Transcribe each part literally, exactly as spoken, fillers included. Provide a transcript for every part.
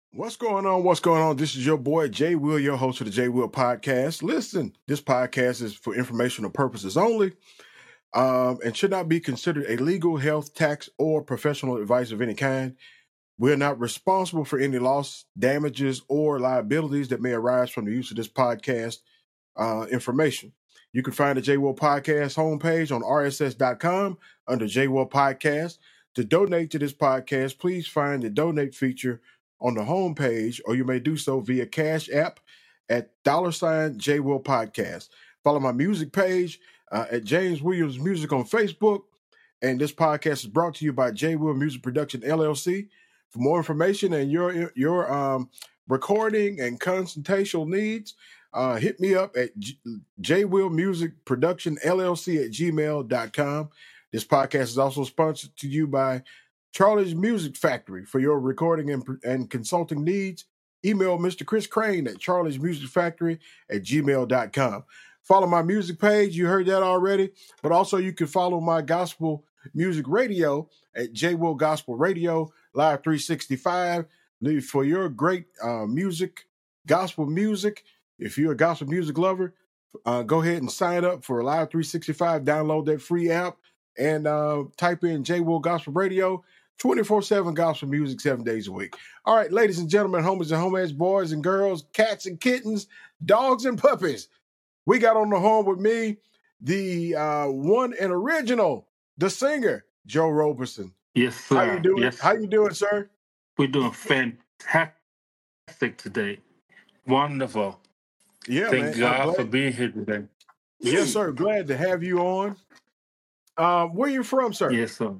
What's going on? What's going on? This is your boy Jay Will, your host of the Jay Will Podcast. Listen, this podcast is for informational purposes only, um, and should not be considered a legal, health, tax, or professional advice of any kind. We're not responsible for any loss, damages, or liabilities that may arise from the use of this podcast uh, information. You can find the J Will Podcast homepage on R S S dot com under J Will Podcast. To donate to this podcast, please find the donate feature on the homepage, or you may do so via Cash App at dollar sign J Will Podcast. Follow my music page uh, at James Williams Music on Facebook. And this podcast is brought to you by J Will Music Production L L C. For more information and your your um, recording and consultation needs, uh, hit me up at J- JWill Music Production L L C at gmail dot com. This podcast is also sponsored to you by Charlie's Music Factory. For your recording and, and consulting needs, email Mister Chris Crane at Charlie's Music Factory at gmail dot com. Follow my music page. You heard that already. But also you can follow my gospel music radio at J Will Gospel Radio Live three sixty-five for your great uh, music, gospel music. If you're a gospel music lover, uh, go ahead and sign up for Live three sixty-five. Download that free app and uh, type in J Will Gospel Radio. twenty-four seven gospel music, seven days a week. All right, ladies and gentlemen, homies and homeheads, boys and girls, cats and kittens, dogs and puppies. We got on the horn with me the uh, one and original, the singer, Joe Roberson. Yes, sir. How you doing? Yes. How you doing, sir? We're doing fantastic today. Wonderful. Yeah, Thank man. God for being here today. Yes, sir. Glad to have you on. Uh, where you from, sir? Yes, sir.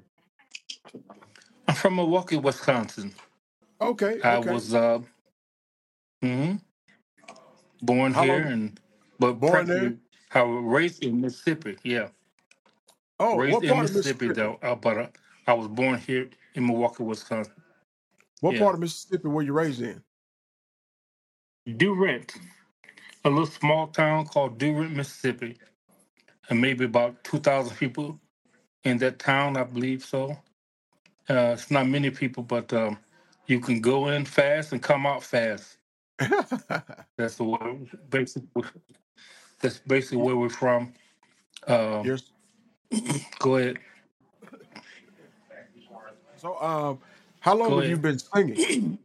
I'm from Milwaukee, Wisconsin. Okay. I okay. was uh, mm-hmm, born How here, long- and but Born there? I was raised in Mississippi. Yeah. Oh, raised what in part of Mississippi, Mississippi? though. Uh, but uh, I was born here in Milwaukee, Wisconsin. What Yeah. part of Mississippi were you raised in? Durant, a little small town called Durant, Mississippi, and maybe about two thousand people in that town, I believe so. Uh, it's not many people, but um, you can go in fast and come out fast. That's the way, basically. That's basically where we're from. Um, yes. Go ahead. So, um, how long Go have ahead. you been singing?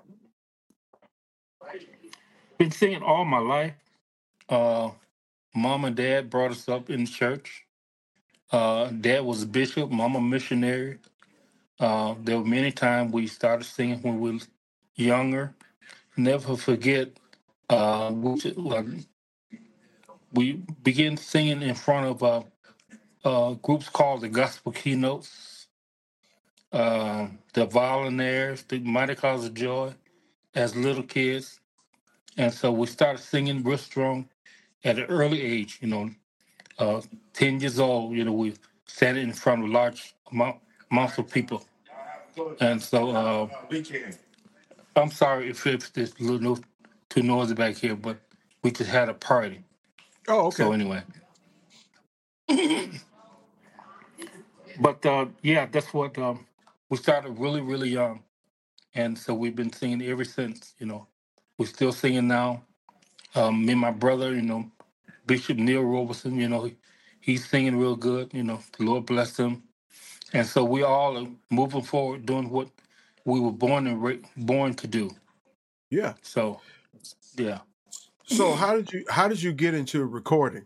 Been singing all my life. Uh, Mom and Dad brought us up in church. Uh, Dad was a bishop, Mom a missionary. Uh, there were many times we started singing when we were younger. Never forget, uh, we, uh, we began singing in front of uh, uh, groups called the Gospel Keynotes, uh, the Volunteers, the Mighty Cause of Joy, as little kids. And so we started singing real strong at an early age, you know, uh, ten years old, you know, we sat in front of large amount, amounts of people. And so uh, I'm sorry if, if it's a little no, too noisy back here, but we just had a party. Oh, okay. So anyway. But uh, yeah, that's what um, we started really, really young. And so we've been singing ever since, you know. We're still singing now. Um, me and my brother, you know, Bishop Neil Roberson, you know, he, he's singing real good, you know, the Lord bless him. And so we all are moving forward doing what we were born and ra- born to do. Yeah. So, yeah. So how did you how did you get into recording?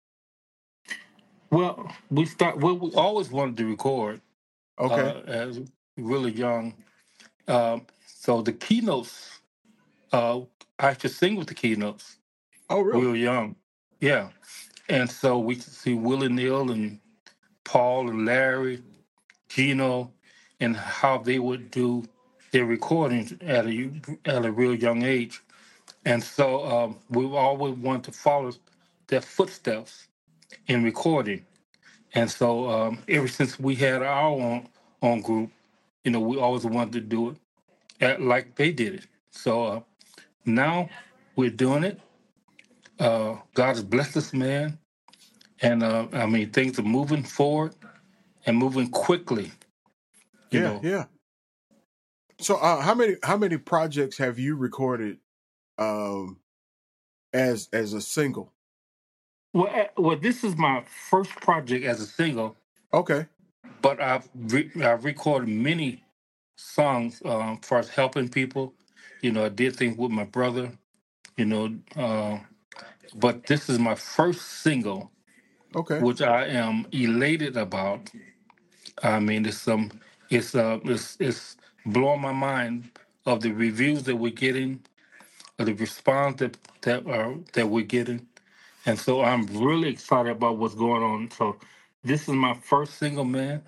Well, we start. Well, we always wanted to record. Okay. Uh, as really young. Um, so the keynotes, uh, I used to sing with the keynotes. Oh, really? We were young. Yeah. And so we could see Willie Neal and Paul and Larry, Gino, and how they would do their recordings at a at a real young age. And so um, we always wanted to follow their footsteps in recording. And so um, ever since we had our own, own group, you know, we always wanted to do it at, like they did it. So uh, now we're doing it. Uh, God has blessed us, man. And uh, I mean, things are moving forward and moving quickly. You yeah, know. yeah. So, uh, how many how many projects have you recorded um, as as a single? Well, eh, well, this is my first project as a single, Okay, but I've re- I've recorded many songs um, for us helping people. You know, I did things with my brother. You know, uh, but this is my first single, okay, which I am elated about. I mean, it's some, it's uh, it's it's blowing my mind of the reviews that we're getting, of the response that that uh, that we're getting, and so I'm really excited about what's going on. So, this is my first single, man.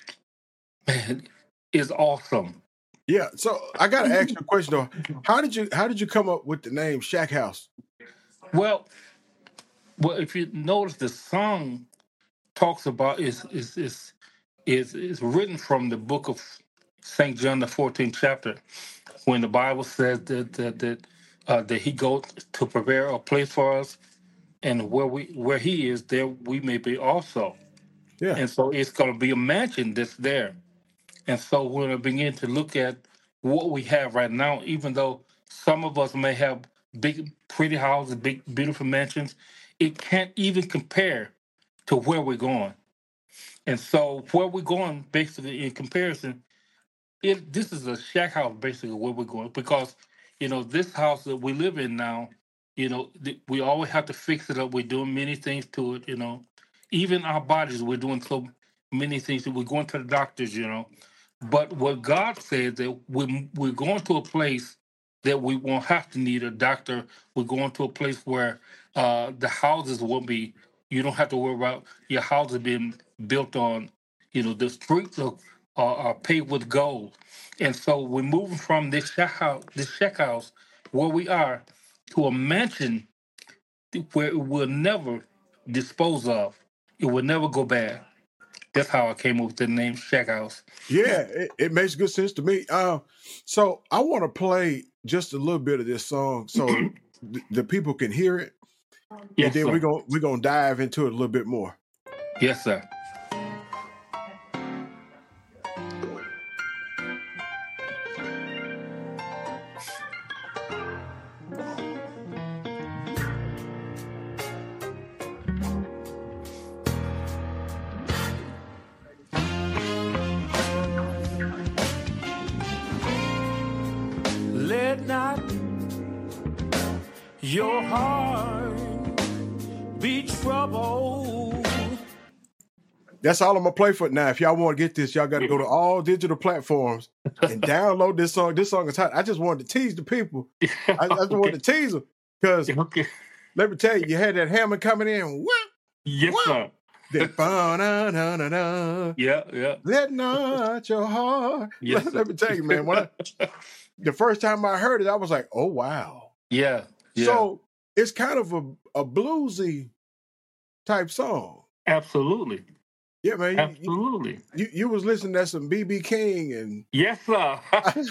Man, it's awesome. yeah. So, I got to ask you a question though. How did you how did you come up with the name Shack House? Well, well, if you notice, the song talks about is is is is is written from the book of Saint John, the fourteenth chapter, when the Bible says that that that, uh, that He goes to prepare a place for us, and where we where He is, there we may be also. Yeah, And so it's going to be a mansion that's there. And so we're going to begin to look at what we have right now, even though some of us may have big, pretty houses, big, beautiful mansions, it can't even compare to where we're going. And so where we're going, basically, in comparison, it this is a shack house basically where we're going, because you know this house that we live in now, you know th- we always have to fix it up. We're doing many things to it, you know even our bodies, we're doing so many things. We're going to the doctors, you know but what God said, that we, we're going to a place that we won't have to need a doctor. We're going to a place where uh, the houses won't be, you don't have to worry about your houses being built on, you know, the streets are, are, are paved with gold. And so we're moving from this shack house, this shack house where we are, to a mansion where it will never dispose of. It will never go bad. That's how I came up with the name Shack House. yeah. It, it makes good sense to me. Uh, so, I want to play just a little bit of this song so th- the people can hear it, and Yes, then we're sir. gonna we're gonna dive into it a little bit more. Yes, sir. Let not your heart be troubled. That's all I'm gonna play for now. If y'all want to get this, y'all got to go to all digital platforms and download this song. This song is hot. I just wanted to tease the people. I, I just Okay. wanted to tease them because Okay. let me tell you, you had that hammer coming in. What? Yes, What? sir. That ba-na-na-na-na. Yeah, yeah. Let not your heart. Yes, Let, sir. let me tell you, man. When I, the first time I heard it, I was like, "Oh wow!" Yeah, yeah. So it's kind of a, a bluesy type song. Absolutely. Yeah, man. You, you, Absolutely. you, you was listening to some B B King and Yes, sir.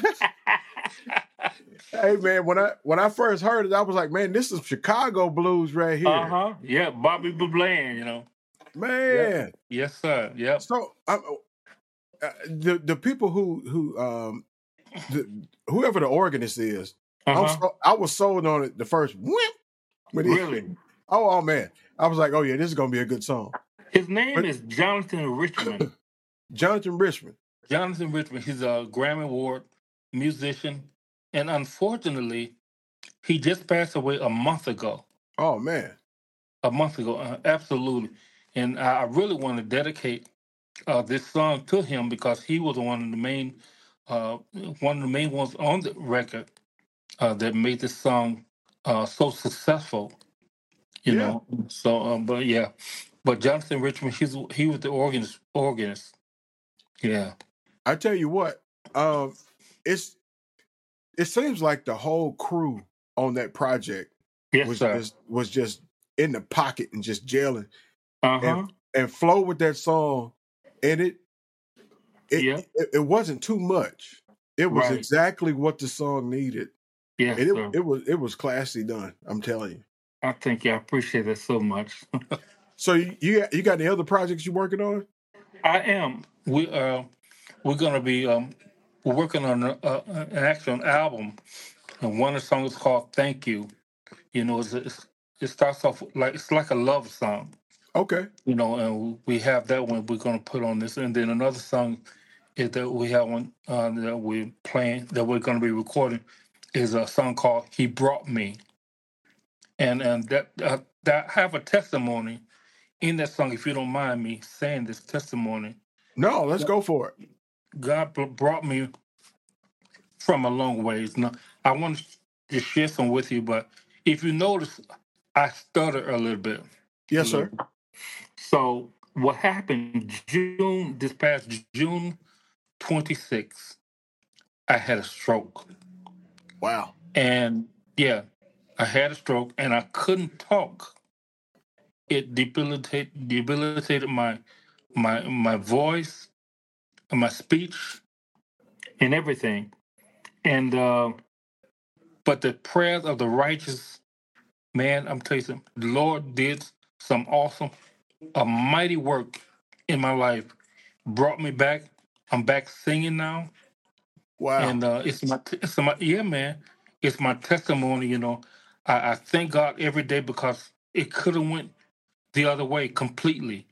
hey man, when I when I first heard it, I was like, man, this is Chicago blues right here, Uh-huh. Yeah, Bobby Bland, you know. man. Yes, sir. Yep. So I, uh, the the people who who um the, whoever the organist is, I'm Uh-huh. so, I was sold on it the first whip. When he, Really? oh oh man, I was like, oh yeah, this is gonna be a good song. His name But is Jonathan Richmond. Jonathan Richmond, Jonathan Richmond. He's a Grammy Award musician. And unfortunately, he just passed away a month ago. oh man, A month ago, uh, absolutely. And I I really want to dedicate uh, this song to him, because he was one of the main, uh, one of the main ones on the record uh, that made this song uh, so successful. You yeah. know, so um, but yeah, but Jonathan Richmond, he's he was the organist. Organist, yeah. I tell you what, um, it's it seems like the whole crew on that project Yes, was sir. just was just in the pocket and just gelling Uh and huh. and flow with that song, and it it Yeah. it, it wasn't too much. It was Right. exactly what the song needed, Yes, and it sir. it was it was classy done. I'm telling you. I think you appreciate that so much. So you you got, you got any other projects you working on? I am. We uh, we're gonna be um, we're working on a, a, an actual album, and one of the songs is called "Thank You." You know, it's, it's, it starts off like it's like a love song. Okay. You know, and we have that one we're going to put on this, and then another song is that we have one uh, that we're playing that we're going to be recording is a song called "He Brought Me," and and that uh, that I have a testimony in that song. If you don't mind me saying this testimony, No, let's go for it. God br- brought me from a long ways. Now, I want to share some with you, but if you notice, I stutter a little bit. A Yes, little. sir. So what happened June this past June twenty-sixth, I had a stroke. Wow. And yeah, I had a stroke and I couldn't talk. It debilitated debilitated my my my voice and my speech and everything. And uh but the prayers of the righteous man, I'm telling you something, the Lord did some awesome, a mighty work in my life. Brought me back. I'm back singing now. Wow. And uh, it's my, it's my, yeah, man, it's my testimony. You know, I, I thank God every day because it could have went the other way completely,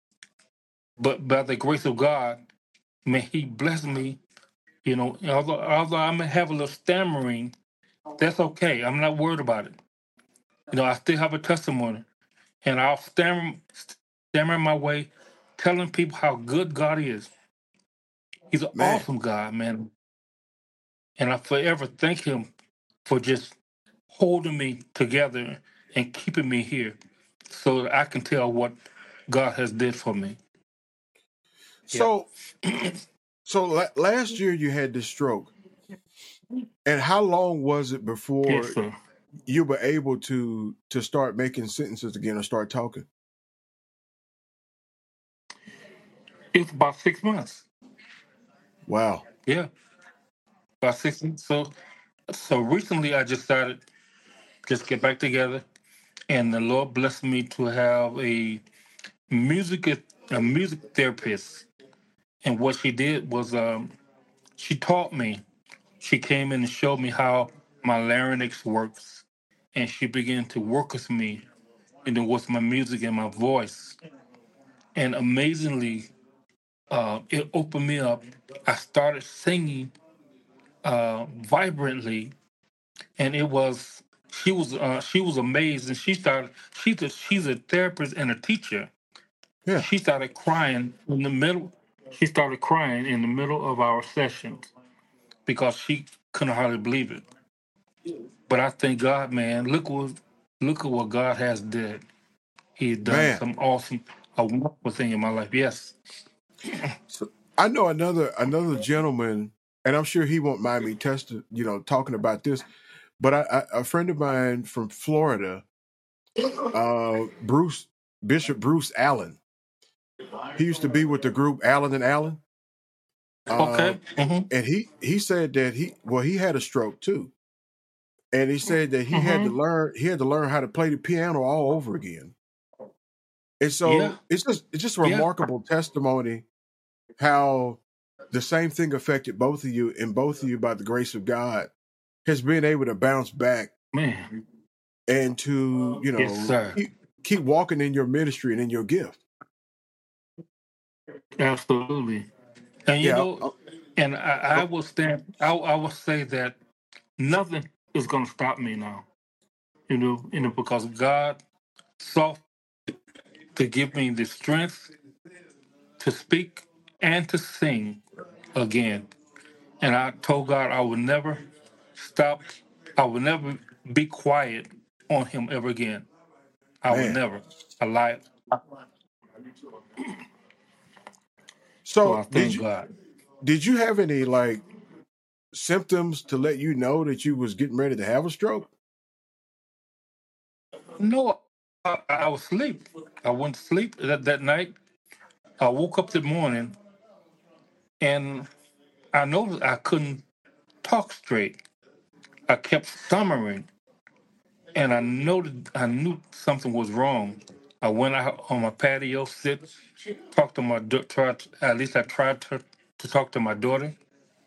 but by the grace of God, man, He blessed me. You know, although although I may have a little stammering, that's okay. I'm not worried about it. You know, I still have a testimony, and I'll stammer stammer my way, telling people how good God is. He's an Man. awesome God, man, and I forever thank Him for just holding me together and keeping me here so that I can tell what God has did for me. Yeah. So, so la- last year you had this stroke, and how long was it Yes, before sir. you were able to to start making sentences again or start talking? It's about six months. Wow. Yeah. About six months. So so recently I just started just get back together and the Lord blessed me to have a music a music therapist. And what she did was um she taught me. She came in and showed me how my larynx works. And she began to work with me and then with my music and my voice. And amazingly, uh, it opened me up. I started singing uh, vibrantly, and it was she was uh, she was amazed, and she started. She's a she's a therapist and a teacher. Yeah. She started crying in the middle. She started crying in the middle of our sessions because she couldn't hardly believe it. But I thank God, man. Look what look at what God has did. He's done Man. some awesome, a wonderful thing in my life. Yes. So I know another another gentleman, and I'm sure he won't mind me testing, you know, talking about this. But I, I, a friend of mine from Florida, uh, Bruce Bishop Bruce Allen. He used to be with the group Allen and Allen. Uh, Okay. Mm-hmm. and he he said that he well he had a stroke too, and he said that he had to Mm-hmm. learn he had to learn how to play the piano all over again. And Yeah. so it's just it's just a Yeah. remarkable testimony how the same thing affected both of you, and both of you by the grace of God has been able to bounce back Man. and to you Yes, know sir. keep, keep walking in your ministry and in your gift. Absolutely. And you Yeah. know, uh, and I, I uh, will stand. I, I will say that nothing is going to stop me now. You know, you know, because God saw to give me the strength to speak and to sing again. And I told God I would never stop. I would never be quiet on Him ever again. I would Man. never. I lied. So I So did thank you God. did you have any like symptoms to let you know that you was getting ready to have a stroke? No, I, I was asleep. I went to sleep that, that night. I woke up that morning and I noticed I couldn't talk straight. I kept stammering, and I noted I knew something was wrong. I went out on my patio, sit, talked to my daughter. At least I tried to, to talk to my daughter,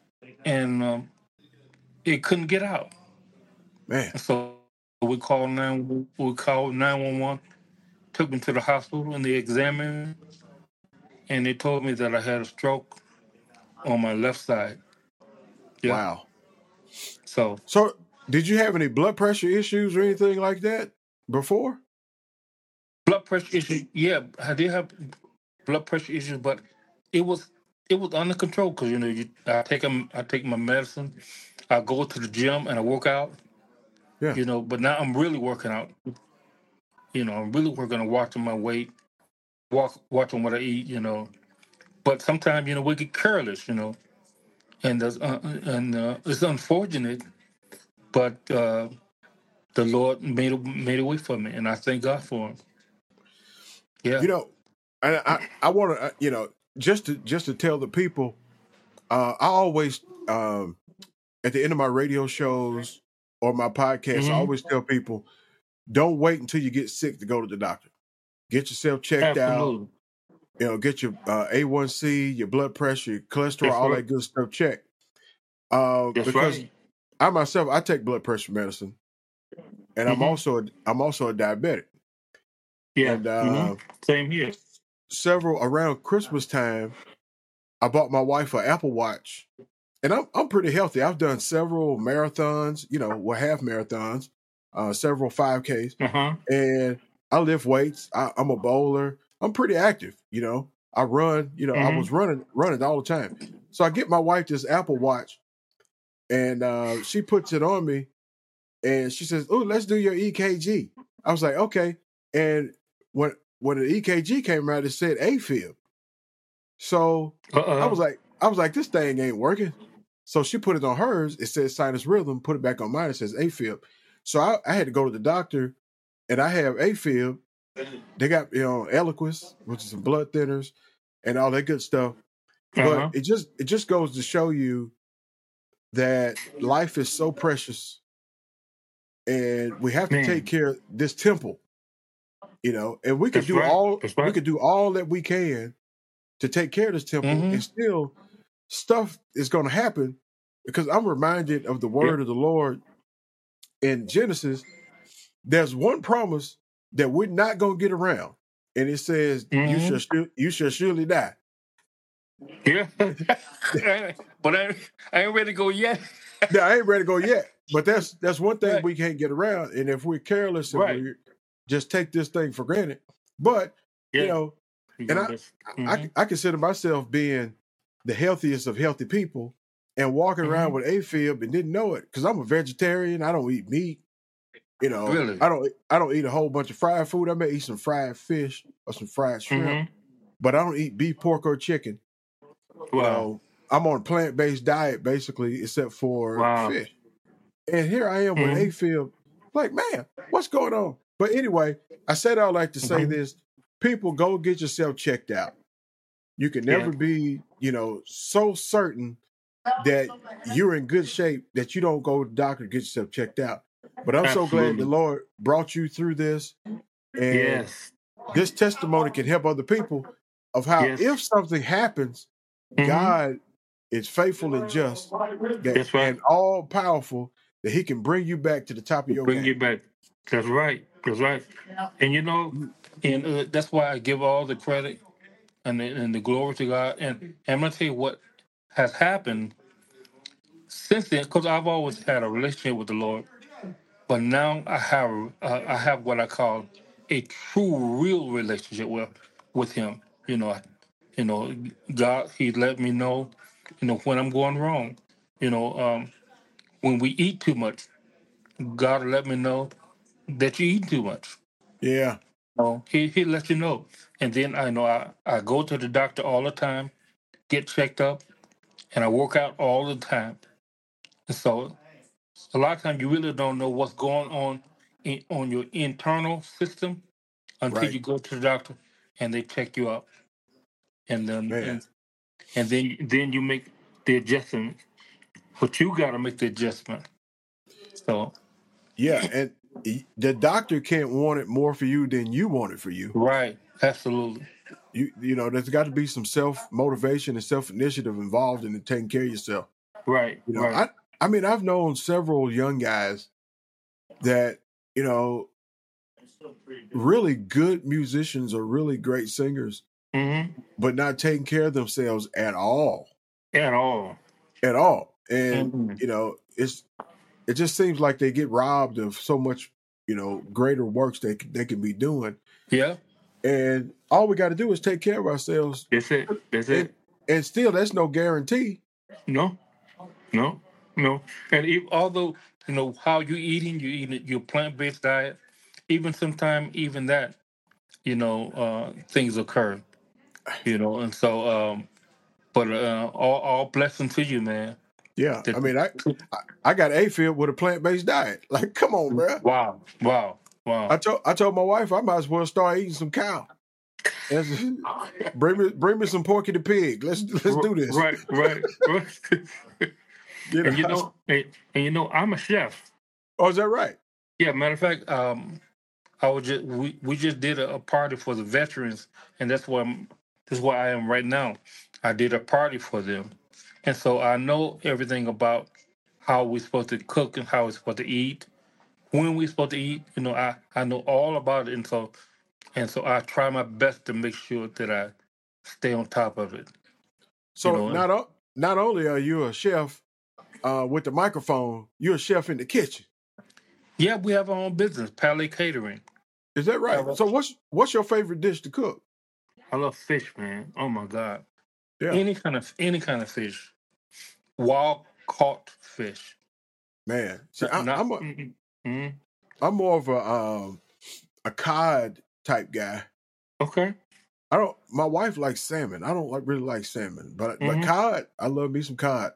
and um, it couldn't get out. Man, And so we called nine. We called nine one one. Took me to the hospital, and they examined me, and they told me that I had a stroke on my left side. Yeah. wow. So So, did you have any blood pressure issues or anything like that before? blood pressure issues. Yeah, I did have blood pressure issues, but it was it was under control because you know you, I take 'em- I take my medicine. I go to the gym and I work out. Yeah. You know, but now I'm really working out. You know, I'm really working on watching my weight, walk, watching what I eat. You know, but sometimes you know we get careless. You know, and there's, uh, and uh, it's unfortunate, but uh, the Lord made a, made a way for me, and I thank God for Him. Yeah. You know, I I, I want to, you know, just to just to tell the people, uh, I always um, at the end of my radio shows or my podcast, I hmm always tell people, don't wait until you get sick to go to the doctor. Get yourself checked out. Absolutely. You know, get your uh, A one C, your blood pressure, your cholesterol, That's all right. that good stuff checked. Uh, That's because right. I myself, I take blood pressure medicine, and I'm hmm also a, I'm also a diabetic. Yeah. And hmm uh, Same here. several around Christmas time, I bought my wife an Apple Watch, and I'm I'm pretty healthy. I've done several marathons, you know, well half marathons, uh, several five Ks, Uh huh. and I lift weights. I, I'm a bowler. I'm pretty active, you know. I run, you know. I hmm was running running all the time. So I get my wife this Apple Watch, and uh, she puts it on me, and she says, "Oh, let's do your E K G." I was like, "Okay." And when when the E K G came out, it said AFib. So Uh I was oh. like, I was like, this thing ain't working. So she put it on hers. It says sinus rhythm. Put it back on mine. It says AFib. So I, I had to go to the doctor, and I have AFib. They got you know Eliquis, which is some blood thinners, and all that good stuff. Uh But huh. it just it just goes to show you that life is so precious, and we have to take Man, care of this temple. You know, and we could that's do right. all That's we right. could do all that we can to take care of this temple, hmm and still stuff is going to happen because I'm reminded of the Yep. word of the Lord in Genesis. There's one promise that we're not going to get around, and it says, "You hmm shall su- you shall surely die." Yeah. But I, I ain't ready to go yet. Now I ain't ready to go yet, but that's that's one thing Right. we can't get around. And if we're careless and Right. we just take this thing for granted, but you Yeah. know, You and gonna I just. I, hmm I consider myself being the healthiest of healthy people, and walking around hmm with AFib and didn't know it because I'm a vegetarian. I don't eat meat. You know, Really. I don't I don't eat a whole bunch of fried food. I may eat some fried fish or some fried shrimp, hmm but I don't eat beef, pork, or chicken. You Wow. know, I'm on a plant based diet basically, except for Wow. fish. And here I am with hmm AFib, like, man, what's going on? But anyway, I said I like to say hmm this: people, go get yourself checked out. You can Yeah. never be, you know, so certain that you're in good shape that you don't go to the doctor to get yourself checked out. But I'm so glad the Absolutely. Lord brought you through this, and Yes. this testimony can help other people of how Yes. if something happens, hmm God is faithful and just, that That's right. and all powerful, that He can bring you back to the top of your Bring you game. back. That's right. That's right. And you know, and uh, that's why I give all the credit and the, and the glory to God. And, and I'm gonna tell you what has happened since then, because I've always had a relationship with the Lord, but now I have uh, I have what I call a true, real relationship with with Him. You know, you know, God, He let me know, you know, when I'm going wrong. You know, um, when we eat too much, God let me know that you eat too much. Yeah, No, he he lets you know, and then I know I, I go to the doctor all the time, get checked up, and I work out all the time. And so a lot of times you really don't know what's going on in, on your internal system until right, you go to the doctor and they check you out, and then man. and and then then you make the adjustment. But you got to make the adjustment. So Yeah, and he- the doctor can't want it more for you than you want it for you. right, absolutely, You you know, there's got to be some self motivation and self initiative involved in taking care of yourself. Right, You know, right. I I mean, I've known several young guys that, you know, really good musicians or really great singers, Mm-hmm. but not taking care of themselves at all. At all. At all. And, Mm-hmm. you know, it's it just seems like they get robbed of so much, you know, greater works they c- they can be doing. Yeah, And all we got to do is take care of ourselves. that's it. That's And it. and still, that's no guarantee. No, no, no. And if, although you know how you eating, you eating your plant based diet. Even sometime, even that, you know, uh, things occur. You know, and so, um, but uh, all all blessing to you, man. Yeah, I That- mean, I I, I got AFib with a plant based diet. Like, come on, bro. Wow, wow, I wow. told I told my wife I might as well start eating some cow. That's- bring me bring me some Porky the Pig. Let's let's do this. Right, right, right. You know. And you know, and, and you know, I'm a chef. Oh, is that right? Yeah, matter of fact, um, I was just we, we just did a, a party for the veterans, and that's where I'm. That's where I am right now. I did a party for them, and so I know everything about how we're supposed to cook and how we're supposed to eat, when we're supposed to eat. You know, I I know all about it, and so and so I try my best to make sure that I stay on top of it. You So know, not o- not only are you a chef uh, with the microphone, you're a chef in the kitchen. yeah, we have our own business, Palais Catering. Is that I right? love, So what's what's your favorite dish to cook? I love fish, man. Oh my God, Yeah, any kind of any kind of fish, wild caught fish. man. See, Not, I, not I'm a mm, mm, I'm more of a um, a cod type guy. okay. I don't. My wife likes salmon. I don't like really like salmon, but but Hmm. cod, I love me some cod.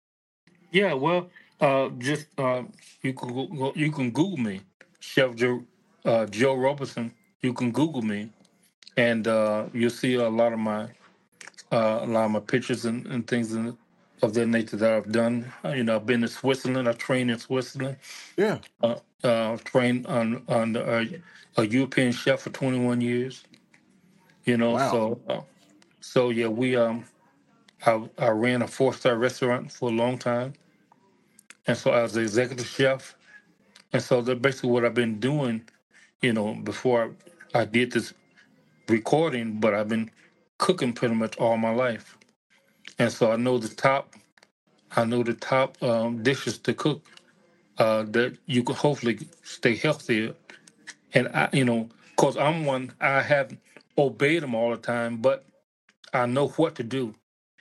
Yeah, well, uh, just uh, you can go, go- you can Google me, Chef Joe uh, Joe Robertson. You can Google me, and uh, you'll see a lot of my uh, a lot of my pictures and, and things in, of that nature that I've done. Uh, you know, I've been to Switzerland. I trained in Switzerland. Yeah. Uh, uh, trained on on the, uh, a European chef for twenty-one years. You know, Wow. so uh, so yeah, we um I, I ran a four star restaurant for a long time, and so I was the executive chef. And so that's basically what I've been doing, you know, before I, I did this recording, but I've been cooking pretty much all my life. And so I know the top, I know the top um, dishes to cook uh, that you can hopefully stay healthier. And I, you know, cause I'm one, I haven't obeyed them all the time, but I know what to do,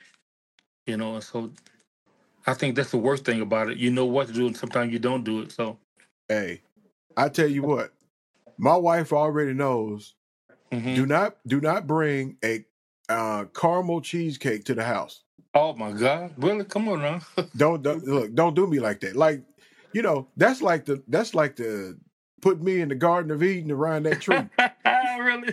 you know, and so I think that's the worst thing about it. You know what to do, and sometimes you don't do it. So, Hey, I tell you what, my wife already knows. hmm Do not do not bring a uh, caramel cheesecake to the house. oh my God, really? Come on now. Don't, don't look. Don't do me like that. Like, you know, that's like the that's like the put me in the Garden of Eden around that tree, Really?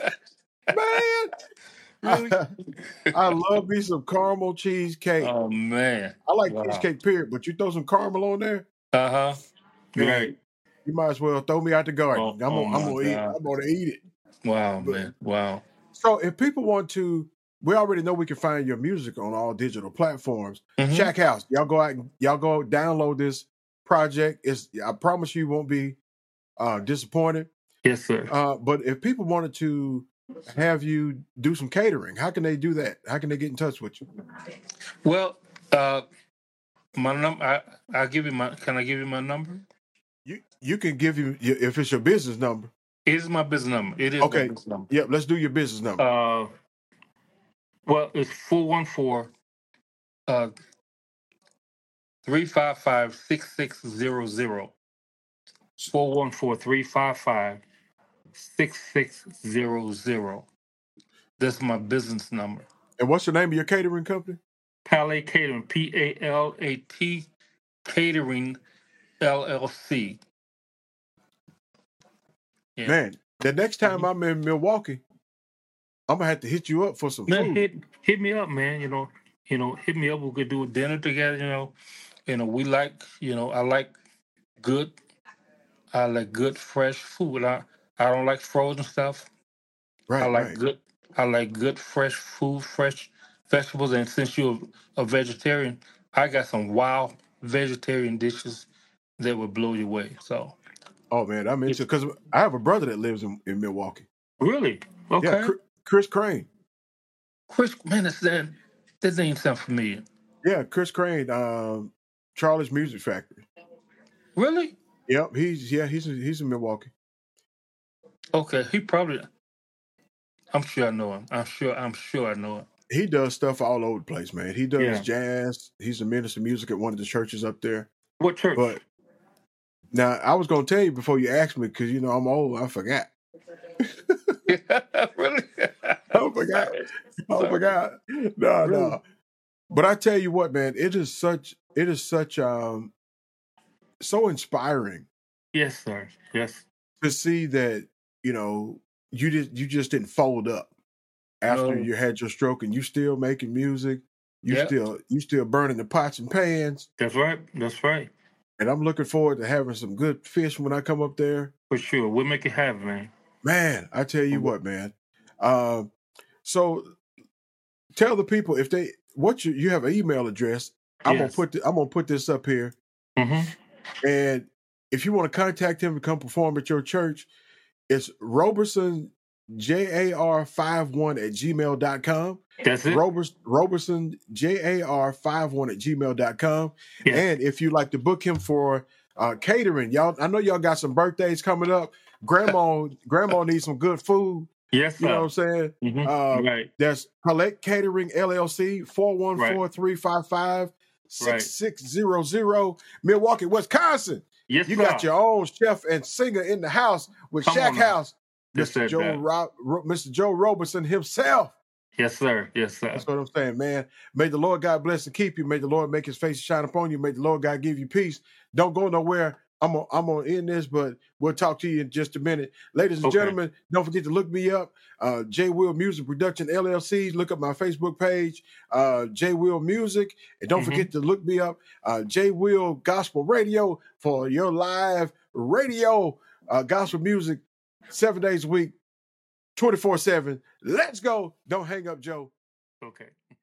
man. Really? I, I love me some caramel cheesecake. Oh man. I like Wow. cheesecake, period. But you throw some caramel on there, Uh huh. man. Right. You might as well throw me out the garden. Oh, I'm oh gonna, I'm my gonna eat. God. I'm gonna eat it. Wow, But man. Wow. so if people want to, we already know we can find your music on all digital platforms. Hmm. Shack House, y'all go out and y'all go download this project. It's I promise you won't be uh, disappointed. Yes, sir. Uh, but if people wanted to have you do some catering, how can they do that? How can they get in touch with you? Well, uh, my number. I I give you my. Can I give you my number? You you can give you if it's your business number. It is my business number. It is my Okay, business number. yep. Let's do your business number. Uh, well, it's four one four uh three five five six six zero zero. Four one four three five five six six zero zero. That's my business number. And what's the name of your catering company? Palais Catering, P A L A T Catering L L C. Yeah. Man, the next time Mhm. I'm in Milwaukee, I'm gonna have to hit you up for some Man, food. hit hit me up, man. You know, you know, hit me up. We could do a dinner together. You know, you know, we like, you know, I like good, I like good fresh food. I I don't like frozen stuff. I Right, like right. good, I like good fresh food, fresh vegetables. And since you're a vegetarian, I got some wild vegetarian dishes that would blow you away. So, Oh man, I'm into it's because I have a brother that lives in, in Milwaukee. really Yeah, okay. Chris, Chris Crane. Chris, man, that's that. That name sound familiar. Yeah, Chris Crane, um, Charlie's Music Factory. Really? Yep, he's yeah, he's he's in Milwaukee. Okay, he probably. I'm sure I know him. I'm sure. I'm sure I know him. He does stuff all over the place, man. He does Yeah. jazz. He's a minister of music at one of the churches up there. What church? But now I was gonna tell you before you asked me because you know I'm old. I forgot. Really? I forgot. Sorry. I Sorry. forgot. No, Really? no. But I tell you what, man, it is such. It is such. Um, so inspiring Yes, sir. Yes. to see that you know you just you just didn't fold up after No. you had your stroke and you still making music. You Yep. still you still burning the pots and pans. That's right. That's right. And I'm looking forward to having some good fish when I come up there. For sure. We'll make it happen, man. Man, I tell you what, man. Um, so tell the people if they what you you have an email address. I'm Yes. gonna put the, I'm gonna put this up here. Mm-hmm. And if you want to contact him to come perform at your church, it's Roberson J A R fifty-one at gmail dot com. That's it. Roberson, Roberson J A R fifty-one at gmail dot com. Yes. And if you'd like to book him for uh, catering, y'all, I know y'all got some birthdays coming up. Grandma, grandma needs some good food. Yes, You sir. know what I'm saying? Mhm. Uh, Right. There's Collect Catering L L C, four one four, three five five, six six zero zero, Milwaukee, Wisconsin. Yes, You sir. got your own chef and singer in the house with Come Shack on now. House, Yes, Mister sir, Joe Dad. Ro- Ro- Mister Joe Roberson himself. Yes, sir. Yes, sir. That's what I'm saying, man. May the Lord God bless and keep you. May the Lord make his face shine upon you. May the Lord God give you peace. Don't go nowhere. I'm gonna I'm gonna end this, but we'll talk to you in just a minute. Ladies and Okay. gentlemen, don't forget to look me up. Uh, J Will Music Production L L C. Look up my Facebook page, uh, J Will Music. And don't Mhm. forget to look me up, uh, J Will Gospel Radio, for your live radio uh, gospel music seven days a week, twenty-four seven. Let's go. Don't hang up, Joe. Okay.